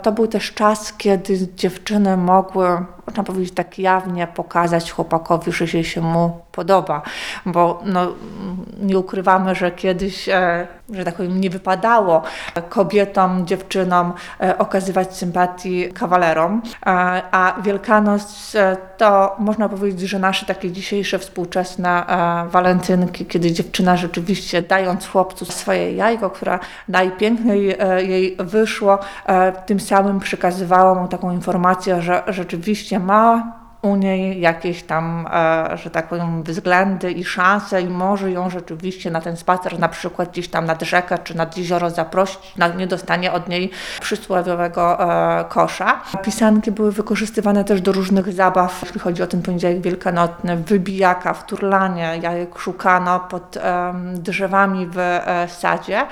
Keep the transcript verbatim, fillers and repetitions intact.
To był też czas, kiedy dziewczyny mogły, można powiedzieć, tak jawnie pokazać chłopakowi, że się, się mu podoba, bo no, nie ukrywamy, że kiedyś, e, że tak powiem, nie wypadało kobietom, dziewczynom e, okazywać sympatii kawalerom, e, a Wielkanoc e, to można powiedzieć, że nasze takie dzisiejsze współczesne e, walentynki, kiedy dziewczyna rzeczywiście, dając chłopcu swoje jajko, która najpiękniej e, jej wyszło, e, tym samym przekazywała mu taką informację, że rzeczywiście ma u niej jakieś tam, e, że tak powiem, względy i szanse i może ją rzeczywiście na ten spacer na przykład gdzieś tam nad rzekę czy nad jezioro zaprosić, na, nie dostanie od niej przysłowiowego e, kosza. Pisanki były wykorzystywane też do różnych zabaw, jeśli chodzi o ten poniedziałek wielkanocny, wybijaka, wturlanie, jajek szukano pod e, drzewami w e, sadzie.